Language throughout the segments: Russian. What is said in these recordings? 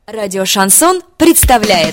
Радио Шансон представляет.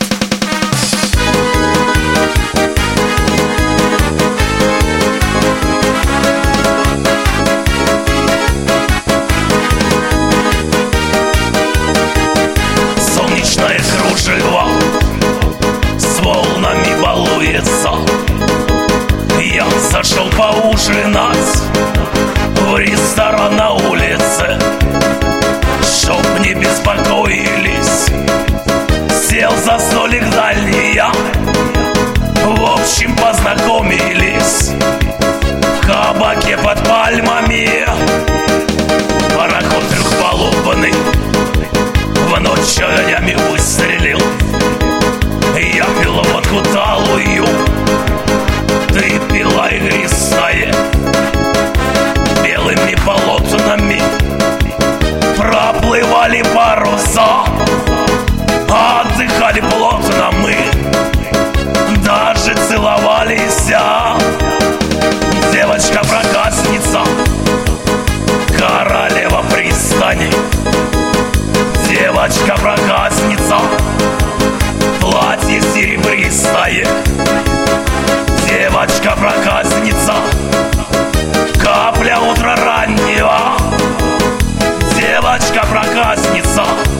Солнечное кружево с волнами балуется. Я зашел поужинать в ресторан на улице, чтоб не беспокоились. Сел за столик дальний я, в общем познакомились. В кабаке под пальмами пароход трехпалубный в ночь огнями выстрелил. Я пил водку талую, ты пила игристое. Белыми полотнами проплывали паруса, отдыхали плотно мы, даже целовались. Девочка-проказница, королева пристани. Девочка-проказница, платье серебристое. Девочка-проказница, капля утра раннего. Девочка-проказница,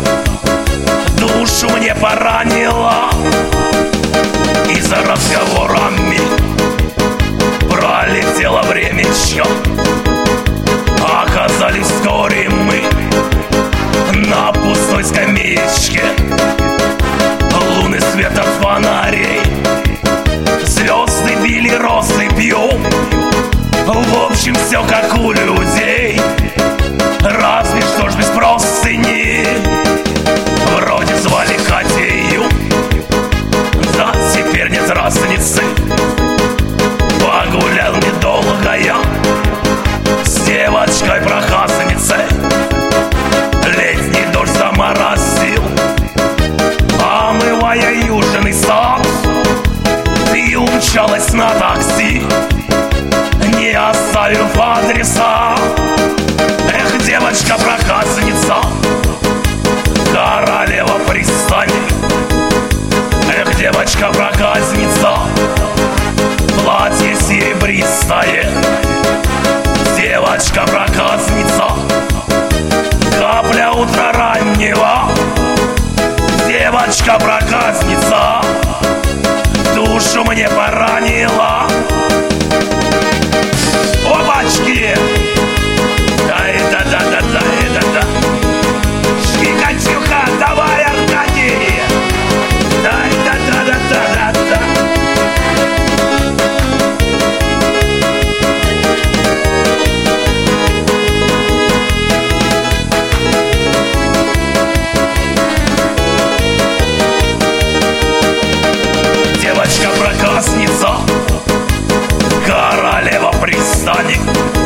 душу мне поранила. И за разговорами пролетело времечко. Оказались вскоре мы на пустой скамеечке. Лунный свет от фонарей, звезды били россыпью. В общем, все как у людей, разве что ж без простыни. Вроде звали Катею, да теперь нет разницы. Погулял недолго я с девочкой-проказницей. Летний дождь заморозил, омывая южный сад. Ты умчалась на такси, не оставив адреса. Эх, девочка-проказница, королева пристани. Эх, девочка-проказница, платье серебристое. Девочка-проказница, капля утра раннего. Девочка-проказница, душу мне поранила. Опачки! Да-да-да-да-да-да-да. Жги, Катюха, давай, Аркадий! Да-да-да-да-да-да-да. Девочка-проказница, королева пристани.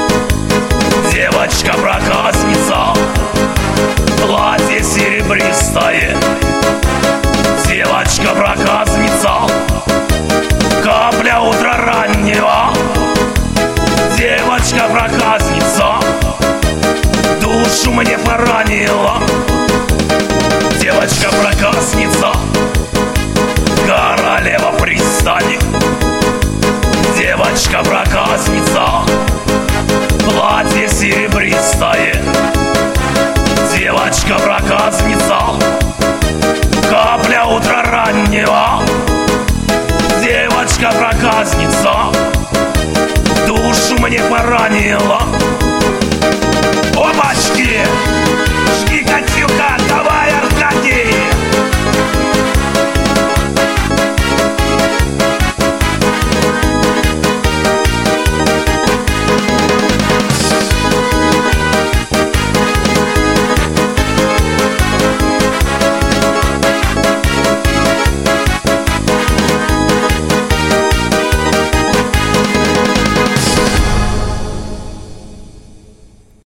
Девочка-проказница, платье серебристое. Девочка-проказница, капля утра раннего. Девочка-проказница, душу мне поранила.